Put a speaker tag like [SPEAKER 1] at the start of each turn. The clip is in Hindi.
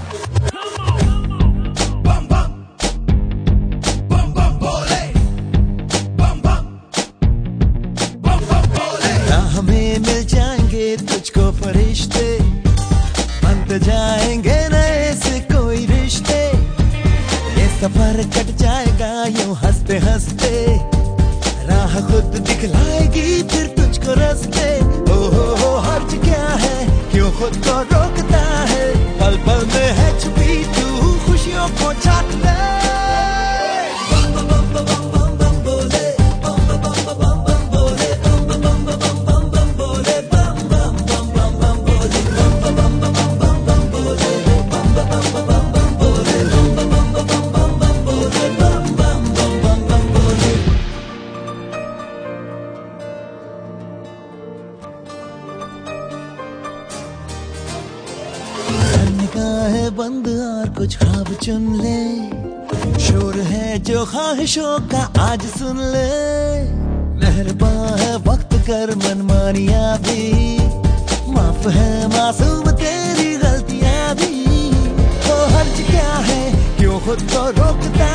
[SPEAKER 1] तुझको फरिश्ते बनते जाएंगे नए से कोई रिश्ते, ये सफर कट जाएगा यूं हंसते हंसते, राह खुद दिखलाएगी फिर तुझको रास्ते। ओ हर्ज क्या है, क्यों खुद को रोकता है, पल पल में है छुपी तू खुशियों को चाट ले। है बंद और कुछ ख्वाब चुन ले, शोर है जो ख्वाहिशों का आज सुन ले, मेहरबान है वक्त कर मनमानियां भी, माफ है मासूम तेरी गलतियां भी। तो हर्ज क्या है, क्यों खुद को रोकता